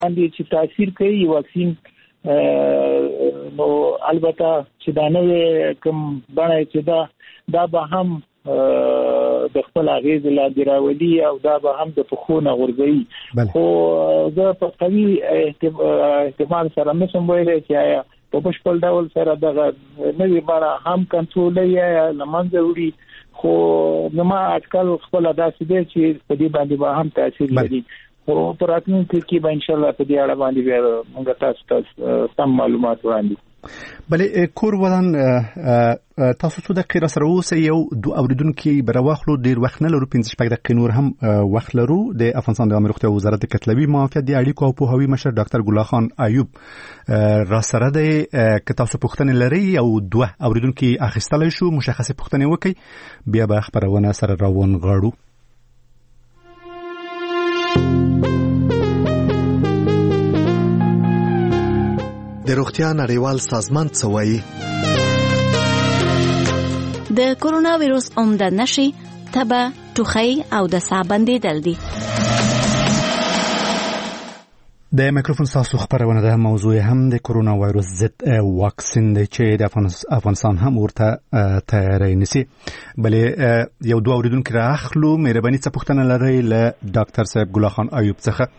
باندې چې تاثیر کوي واکسین نو البته چې دا نوې کوم باندې چې دا به هم د خپل اغیز لاندې راولي او دا به هم د پخونه غورځي خو زه په قوي احتمال سره نشم ویلی چې په بشپړ ډول سره دغه نوې باندې هم کنټرول یا لمنځه وړي خو زما اټکل خپل داسې دی چې په دې باندې به هم تاثیر لري خو په راتلونکي کې به ان شاء الله په دې اړه باندې بیا موږ تاسو سم معلومات وړاندې بله کور ودان تاسو څو دقیقې سره اوسئ یو دو اوریدونکو برواخلو ډیر وخت نه لرو 15 دقیقې نور هم وخت لرو د افغانستان د عامه روغتیا وزارت کتلوي معافیت د اړیکو او پوهاوي مشر ډاکټر ګل خان ایوب را سره دی که تاسو پوښتنه لرئ او دوه اوریدونکو اخیستلای شو مشخصه پوښتنه وکړي بیا به خبرونه سره روان غاړو. د روغتیا نړیوال سازمان څه وایي؟ د کورونا وایروس عمده نښې تبه، ټوخی او د ساه بندېدل دي. د میکروفون تاسو خبرونه ده موضوع هم د کورونا وایروس ضد واکسین دی چې د افغانستان هم ورته تیاری نیسي. بلې یو دوه اوریدونکو راخلو مهرباني څه پوښتنه لرئ له ډاکټر صاحب ګل خان ایوب څخه؟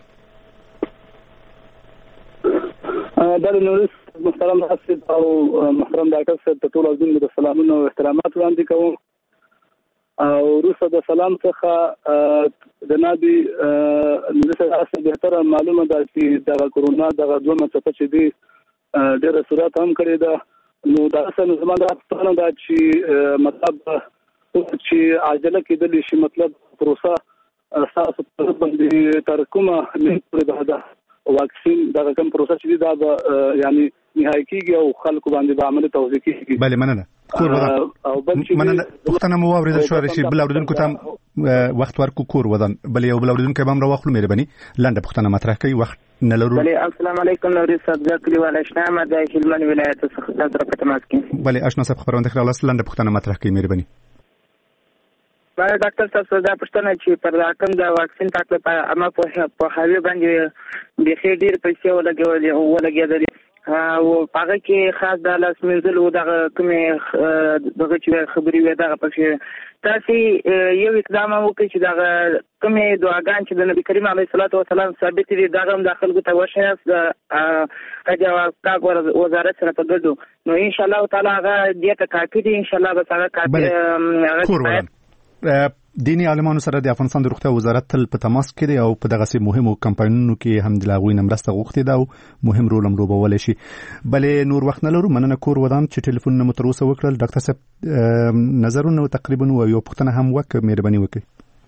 د نورس محترم حساب او محترم ډاکټر صاحب ته ټول عزیز د سلامونو او احترامات وړاندې کوم او وروسته د سلام څخه د نادي نورس به تر معلومه ده چې د کورونا د دوه څپه چې دی ډېر سرعت هم کړی ده نو دا اصل زموږ د افغانستان د چې مطلب چې عاجله کېدل شي مطلب پروسه اساس په باندې تر کومه نه ده واکسین دا کوم پروسه چې دا به یعنی نهایی کیږي او خلکو باندې به عمل توضیح کیږي. بله مننه. کور ودان او مننه پوښتنه مو واورېدل شو چې بل اوریدونکو ته وخت ورکو کور ودان بل یو بل اوریدونکو هم راوخلو مهرباني لنډه پوښتنه مطرح کوي وخت نه لرو. بله السلام علیکم نوري صاحب ځکلیوال آشنا د هلمند ولایت څخه تاسو په تماس کې. بله آشنا صاحب خبرونه خلاص لنډه پوښتنه مطرح کوي مهرباني. بله ډاکټر صاحب دا پوښتنه چې پر راکم د واکسین تاکله په اما په هاوی باندې د خیر ډیر پیسې ولګېدل او هغه کې خاص د لاس منځل او دغه کومې دغه چې خبرې وې دغه پښې تاسو یو اقدام وکړئ چې دغه کومې دعاګان چې د نبی کریم علیه الصلاۃ والسلام ثابت دي دغه هم داخل ته وشهاس د حج او عمرة وزارت سره په ګډو نو ان شاء الله تعالی هغه دې ته کافي دي ان شاء الله به هغه کافي. دینی عالمانو سره د افغانستان د روغتیا وزارت تل په تماس کې دی او په دغه مهمو کمپاینونو کې هم د لاغوي مرسته غوښتي دا او مهم رول هم لوبولی شي. بلې نور وخت نه لرو مننه کور ودان چې ټلیفون نه متروسه وکړل. ډاکټر صاحب نظرونه تقریبا یو پوښتنه هم وکړه مهرباني وکړئ.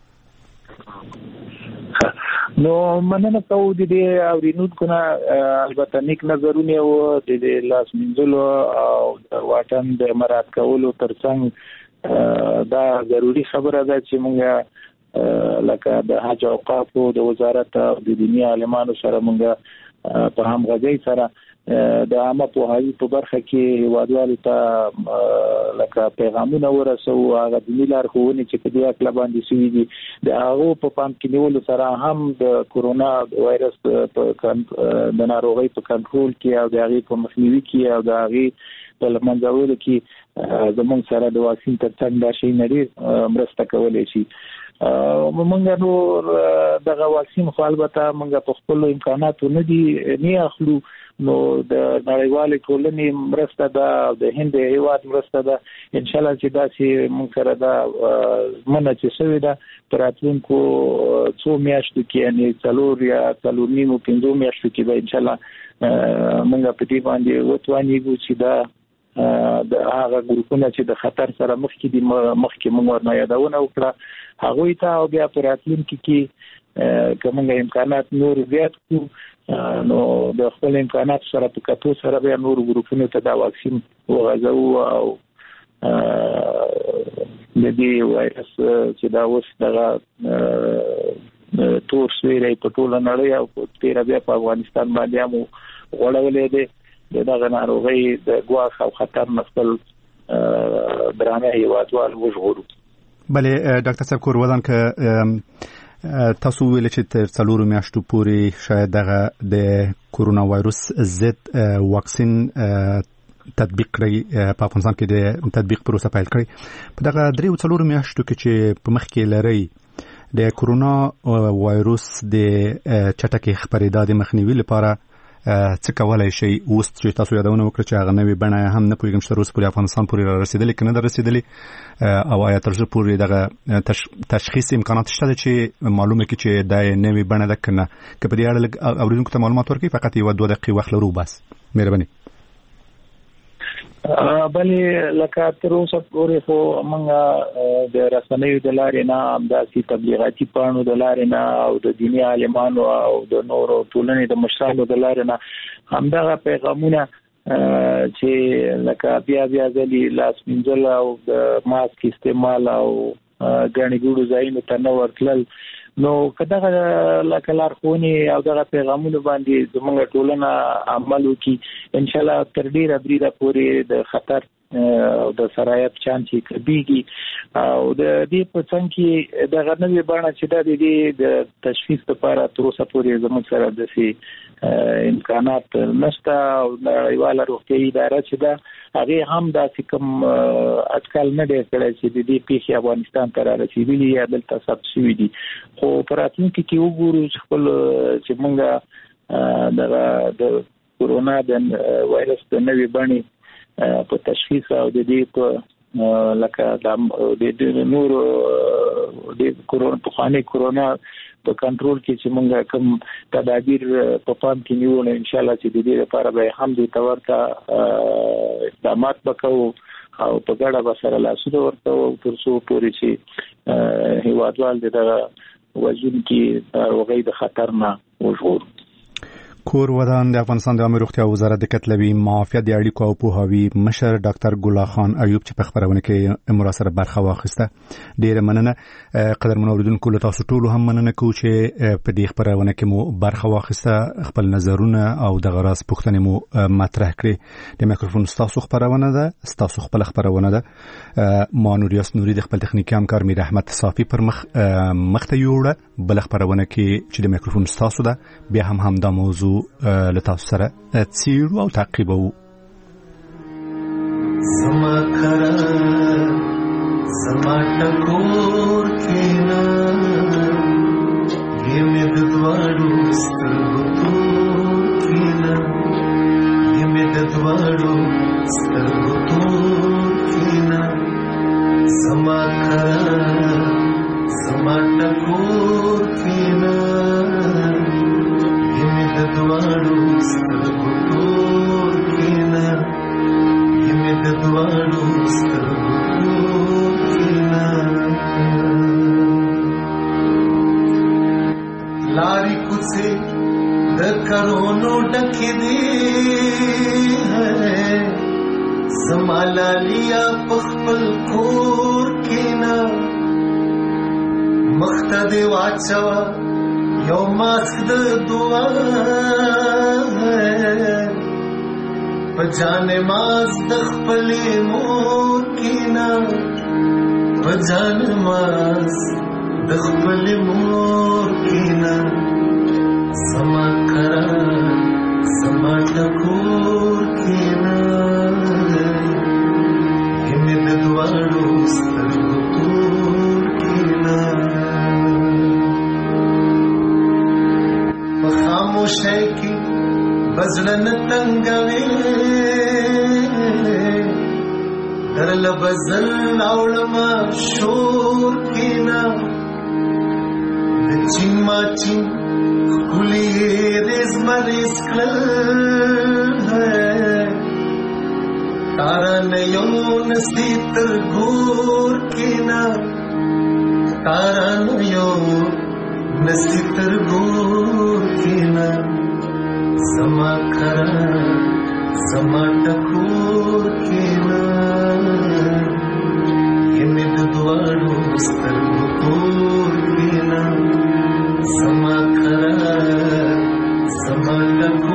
نو مننه کوو د دې اورینونکو نه البته نیک نظرونه او د لاس منځلو او د واټن د مراد کولو ترڅنګ دا ضروری خبره ده چې موږ لکه د حج او اوقاف د وزارت او د دینی عالمانو سره موږ په همغږۍ سره د عامه پوهاوي په برخه کې هیوادوالو ته لکه پیغامونه ورسو هغه د لارښوونې چې په دې اړه باندې شوي دي د هغه په پام کې نیولو سره هم د کورونا وایرس د ناروغۍ په کنټرول کې او د هغې په مخنیوي کې او د هغې په لمنځولو کې زموږ سره د واکسین ترڅنګ دا شی نړۍ مرسته کولی شي. موږ نور دغه واکسین خو البته موږ په خپل امکاناتو نه اخلو نو د نړیوال ټولنې مرسته ده د هند هیواد مرسته ده ان شاء الله چې دا چې موږ سره دا منه چې شوی ده تر راتلونکو څو میاشتو کې یعنی 4 یا 4.5 میاشتو کې به ان شاء الله موږ په دې باندې وتوانیږو چې دا د هغه ګروپونه چې د خطر سره مخ کې موږ ورنه یادونه وکړه هغه ته او بیا پر راتلونکي کې کومه امکانات نور زیات کړو نو د خپل امکانات سره په کتو سره بیا نور ګروپونو ته دا واکسین وغځو او د دې وایرس چې دا اوس دغه تور سویری په ټوله نړۍ او تیر بیا په افغانستان باندې هم غوړولې دي دغه ناروغي د ګواښ او خطر نسل درانه هیوادوال وژغورو. بله ډاکټر صاحب کور ودان که تاسو ویل چې تر 4 میاشتو پورې شاید دغه د کورونا وایروس ضد واکسین تطبیق کړی په افغانستان کې د تطبیق پروسه پیل کړی په دغه 3-4 میاشتو کې چې په مخ کې لري د کورونا وایروس د چټکې خپرېدا د مخنیوي لپاره څه کولای شي؟ اوس چې تاسو یادونه وکړه چې هغه نوې بڼه هم نه پوهېږم چې تر اوسه پورې افغانستان پورې را رسېدلې که نه ده رسېدلې، او آیا تر اوسه پورې دغه تشخیص امکانات شته ده چې معلومه کړي چې دا نوې بڼه ده که نه؟ که په دې اړه لږ اورېدونکو ته معلومات ورکړئ، فقط 1-2 دقیقې وخت لرو بس. مهرباني. بلې لکه تر اوسه پورې خو موږ د رسنیو د لارې نه، همداسې تبلیغاتي پاڼو د لارې نه، او د دیني عالمانو او د نورو ټولنې د مشرانو د لارې نه همدغه پیغامونه چې لکه بیا ځلې لاس مینځل او د ماسک استعمال او ګڼې ګوڼو ځایونو ته نه ورتلل، نو که دغه لکه لارښوونې او دغه پیغامونه باندې زموږ ټولنه عمل وکړي، انشاءالله تر ډیره بریده پورې د خطر او د سرایت چانس یې کمیږي. او د دې په څنګ کې دغه نوې بڼه چې دا د دې د تشخیص لپاره تر اوسه پورې زموږ سره داسې امکانات نشته، او نړیواله روغتیايي اداره چې ده هغې هم داسې کوم اټکل نه دی کړی چې د دې پیښې افغانستان ته را رسېدلي یا دلته ثبت شوي دي. خو په راتلونکي کې وګورو چې خپل چې موږ دغه د کورونا د وایرس د نوې بڼې په تشخیص او د دې په لکه د نورو د کورونا پخواني کورونا په کنټرول کې چې موږ کوم تدابیر په پام کې نیو، نو ان شاء الله چې د دې لپاره به هم د تورته اقدامات وکړو او په ګډه به سره لاسونه ورکوو تر څو پورې چې هیوادوال دغه وژونکي ناروغۍ د خطر نه وژغورو. کور ودان د افغانستان د عامه روغتیا وزارت د کتلوي معافیت د اړیکو او پوهاوي مشر ډاکټر ګلا خان ایوب چې په خبرونه کې مراسله برخه واخیسته، ډیره مننه. قدرمن اوریدونکو له تاسو ټولو هم مننه کوم چې په دې خبرونه کې مو برخه واخیسته، خپل نظرونه او د غراس پوښتنې مو مطرح کړې. د میکروفون تاسو خبرونه ده، تاسو خپل خبرونه ده. ما نوریاس نوري د خپل تخنیکی همکار میر احمد صافي پر مخته یوړه بل خبرونه کې چې د میکروفون تاسو ده، بیا هم دا موضوع لتاسو سره څیړو او تعقیبو. زما کرا زما ټکور کینا ګمې د دوړو سترګو تور کینا ګمې د دوړو سترګو تور کینا زما کرا زما ټکور کینا د دوړو سترګو تور کینا یمه د دوړو سترګو تور کینا لاري کوڅه د کرونو ډکې دي سمالالیا پخپل کور کینا مختدی واچوا یو ماسک د دعا پجان ماز د خپل مور کینا پجان ماز د خپل مور کینا سما کرا سما ټکور کینا یمه د دوړو سترګو تور کینا خاموشی کی بزړن تنگوي درل بزل اولما شور کینا د چیما چیم کلی ریز مریز کلل تارا نیو نستی تر گور کینا تارا نیو نستی تر گور کینا زما کرا زما ټکور کینا یمه د دوړو سترګو تور کینا زما کرا زما ټکور